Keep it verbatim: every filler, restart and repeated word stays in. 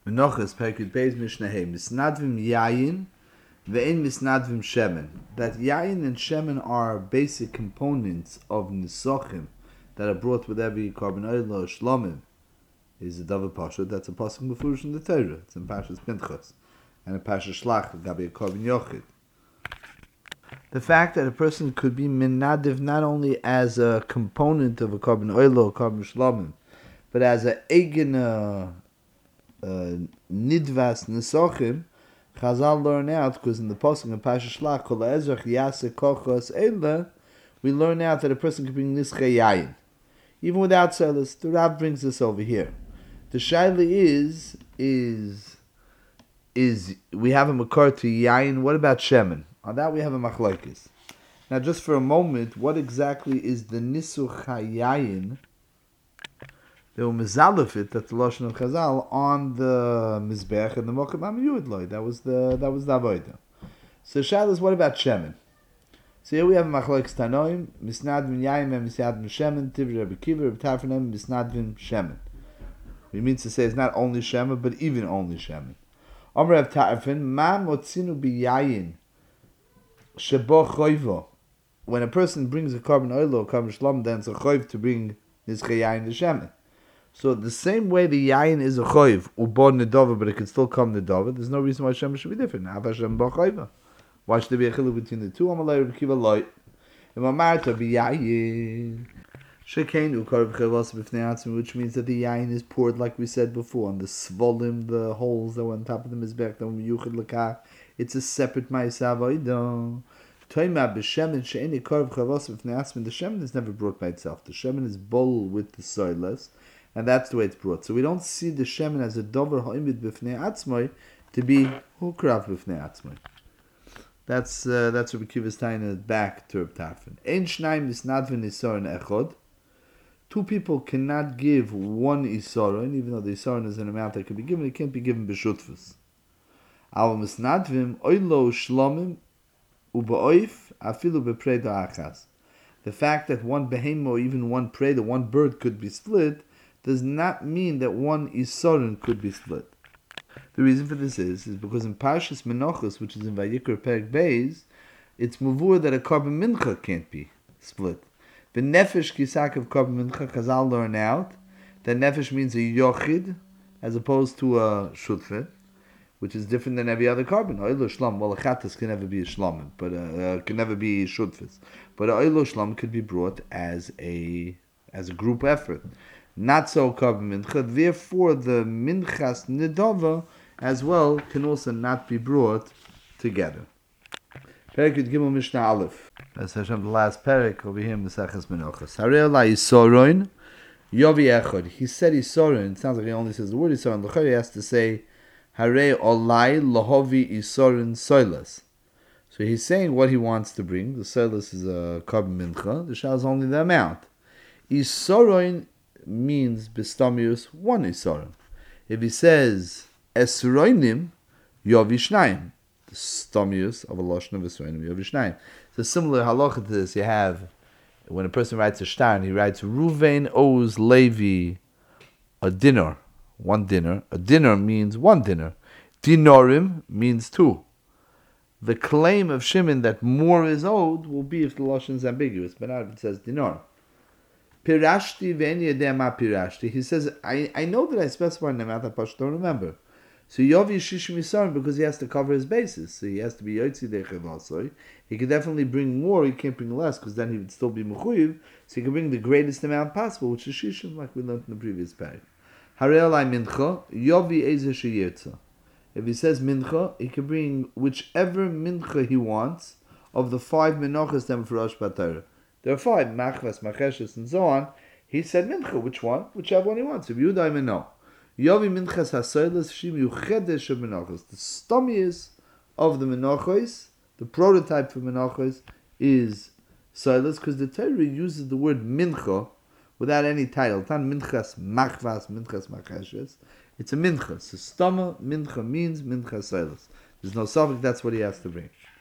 Menachos Perkut Beis Mishnah Hey Misnadvim Yayin Ve'en Misnadvim Shemen. That Yayin and Shemen are basic components of Nisochim that are brought with every carbon oil or Shlomim. Is a Davar Pasha. That's a pasuk before in the Torah. It's in Pashas Pinchas and a Pashas Shlach Gabi a carbon Yochid. The fact that a person could be Minadiv not only as a component of a carbon oil or carbon Shlomim, but as a eigen uh, uh, nidvas nesochim, Chazal learn out, because in the posting of Pasha Shlach, Kol Ezrach Yase Kochos Eile, we learn out that a person can bring Nische Yayin. Even without Selis, the Rav brings this over here. The Shaila is, is, is, we have a Makar to Yayin, what about Shemen? On that we have a Machlokes. Now just for a moment, what exactly is the Nisuch HaYayin? They were mezalef that the Lashon of Chazal on the Mizbech and the Mokum Amiyud Loy. That was the that was the Avodah. So Shal is, what about Shemen? So here we have Machlokes Tanoim, Misnadvim Yayin and Misnadvim Shemen, Tivri Rabbi Kiva, Rabbi Tarfanim, Misnadvim Shemen. We mean to say it's not only Shemen, but even only Shemen. Amr Rabbi Tarfin, Ma Motzinu Biyayin Shebo Choivo. When a person brings a carbon oil or carbon shlom, then it's a choiv to bring this Yayin to Shemen. So the same way the yayin is a choiv, ubon nedova, but it can still come nedova, there's no reason why Shemen should be different. Why should there be a chiluk between the two? Amalei Rabbi Kiva loy. Imamarta biyayin. Shekein ukar b'chavos b'fnei atzmi, which means that the yayin is poured, like we said before, on the svolim, the holes that were on top of the mizbech, that were miyuchid l'kach. It's a separate ma'asav oidon. Toima b'shemen she'eni ukar b'chavos b'fnei atzmi. The shemen is never brought by itself. The shemen is bowl with the soilers. And that's the way it's brought. So we don't see the shemen as a dover ha'imid b'fnei atzmoi to be hukrav b'fnei atzmoi. That's uh, that's Rabbi Kiva's tying back to Rabbi Tarfon. Ein shnayim misnadvin isorin echod. Two people cannot give one isorin, even though the isorin is an amount that can be given. It can't be given b'shutfus. Al misnadvim oilo shlomim uba'oif afilu b'preda achas. The fact that one behemoth or even one preda, one bird could be split, does not mean that one isorin could be split. The reason for this is, is because in Parshas Menachos, which is in Vayikra Perek Beis, it's muvur that a carbon mincha can't be split. The nefesh kisak of carbon mincha, Chazal learn out that nefesh means a yochid as opposed to a shutfet, which is different than every other carbon. Oilo shlam, well, a chatas can never be a shlam, but uh, can never be shutfet. But a oilo shlam could be brought as a as a group effort. Not so carbon mincha. Therefore, the minchas nedava as well can also not be brought together. Perek Gimel Mishnah Aleph. That's Hashem, the last perek over here in Mesachas Menachos. Harei la isoroin yovi echad. He said isorin. It sounds like he only says the word isorin. L'chari has to say harei olai lahovi isorin soilas. So he's saying what he wants to bring. The soilas is a carbon mincha. The shah is only the amount. Isoroin means bestamius one isorim. If he says esroinim yovishnayim, the stamius of a lashon of esroinim yovishnayim. So similar halacha to this, you have when a person writes a shtar and he writes Ruvain owes Levi a dinner, one dinner. A dinner means one dinner. Dinorim means two. The claim of Shimon that more is owed will be if the lashon is ambiguous, but not if it says dinar. Pirashti ve'en pirashti. He says, I, I know that I specified an amount, I don't remember. So Yovi Shishim Yisarim, because he has to cover his bases. So he has to be Yotzi Dechevasoi. He could definitely bring more, he can't bring less, because then he would still be Mechuyiv. So he can bring the greatest amount possible, which is Shishim, like we learned in the previous page. Harei Mincha, Yovi Eze Sheyirtza. If he says Mincha, he can bring whichever Mincha he wants of the five Menachos them for Rosh Batara. There are five, Machvas, Macheshes, and so on. He said Mincha, which one? Whichever one he wants. If you don't even know. Yovi Minchas HaSoilas Shim Yuchedesh of Menachos. The stomius of the Menachos, the prototype for Menachos, is Soilas, because the Torah uses the word Mincha without any title. It's not Minchas Machvas, Minchas Macheshes. It's a Mincha. So Stoma, Mincha means Minchas Soilas. There's no suffix, that's what he has to bring.